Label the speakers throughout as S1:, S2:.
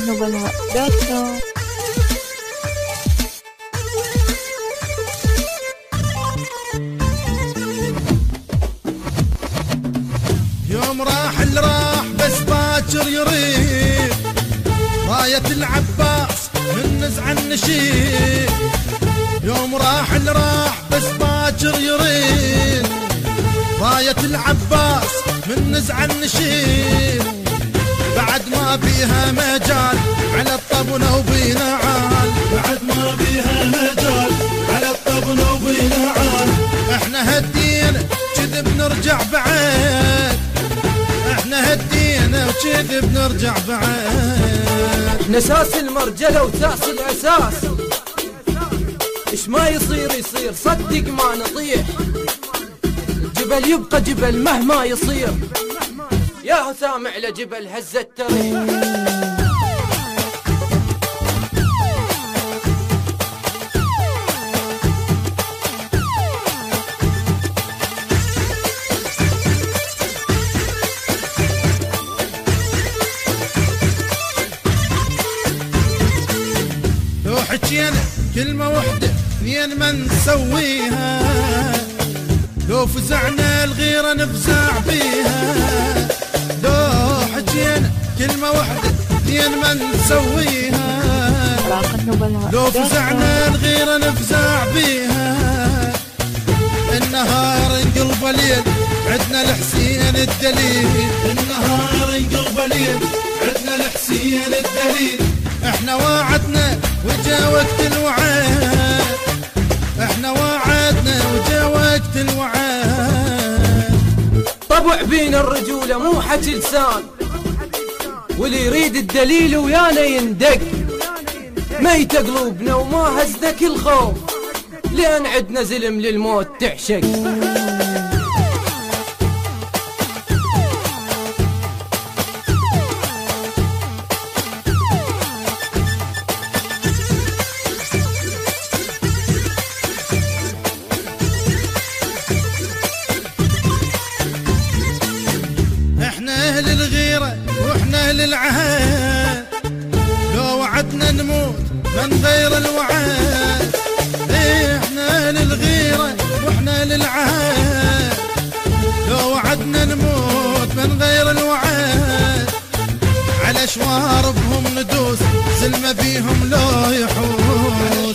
S1: نوبلهواء.com.
S2: يوم راح اللي راح بس باكر يريد راية العباس من نزع النشيد. يوم راح اللي راح بس باكر يريد راية العباس من نزع النشيد. بعد ما بيها مجال على الطبنة وبينا عال، بعد ما بيها مجال على الطبنة وبينا عال. احنا هدينا كذب نرجع بعد، احنا هدينا وكذب نرجع بعد.
S3: احنا ساس المرجلة وساس الاساس، ايش ما يصير يصير صدق ما نطيح. جبل يبقى جبل مهما يصير، يا سامع لجبل هز التريح.
S2: لو حكينا كلمة وحدة اثنين ما نسويها، لو فزعنا الغيرة نفزع بيها. لو حكينا كلمة وحدة اثنين ما نسويها، لو فزعنا الغيرة نفزع بيها. النهار انقلب ليل عدنا الحسين الدليل، النهار انقلب ليل عدنا الحسين الدليل. احنا وعدنا وجا وقت الوعاد، احنا وعدنا وجا وقت الوعاد.
S3: طبع بينا الرجولة مو حكي لسان، واللي يريد الدليل ويانا يندق. ميت قلوبنا وما هزنا كل خوف، لان عدنا زلم للموت تعشق.
S2: احنا اهل الغيرة واحنا اهل العهد، لو وعدنا نموت من غير الوعد. احنا اهل الغيرة واحنا اهل العهد، لو وعدنا نموت من غير الوعد. على شواربهم ندوس زلمة بيهم لو يحوس،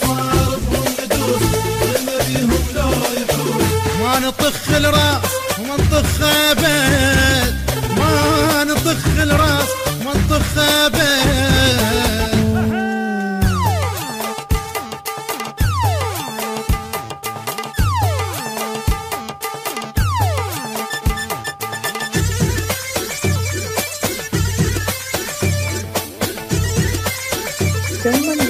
S2: ما نطخ الراس وما نطخ ابد، ما نطخ الراس وما نطخ ابد.
S1: German